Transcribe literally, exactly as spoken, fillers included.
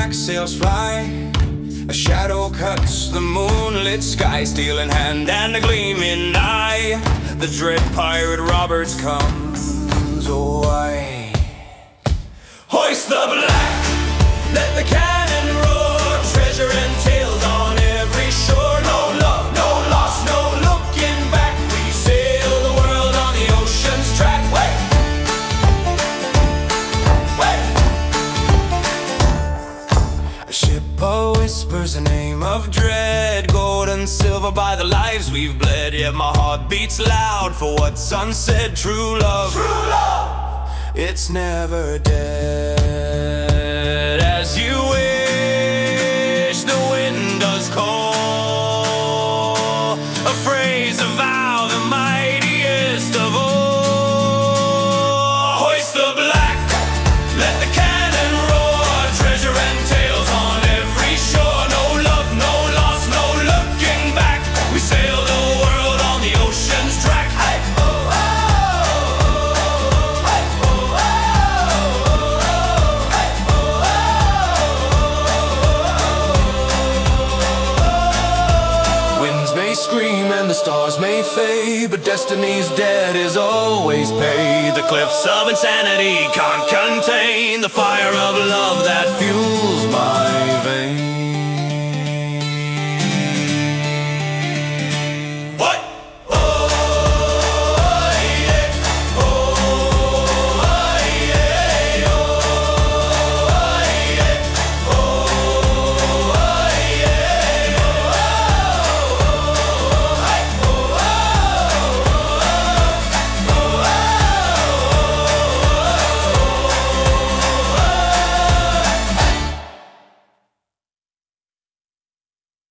black sails fly, a shadow cuts the moonlit sky, steel in hand and a gleaming eye. The dread pirate Roberts comes, oh why? Hoist the black, let the cannon roar, treasure and tales on every shore. No love, no loss, no looking back, we sail the world on the ocean's track. Wait, wait. A ship whispers a name of dread, gold and silver by the lives we've bled. Yet my heart beats loud for what's unsaid. True love, true love, it's never dead. As you wish, the wind does call, a phrase, a vow, the mightiest of all. Hoist the black, let the cannon roar, treasure and tales on every shore. No love, no loss, no looking back, we sail the world on the ocean's track. Hey, oh, oh, oh, hey, oh, oh, hey, oh, oh. Winds may scream and the stars may fade, but destiny's debt is always paid. The cliffs of insanity can't contain the fire of love that fuels my veins.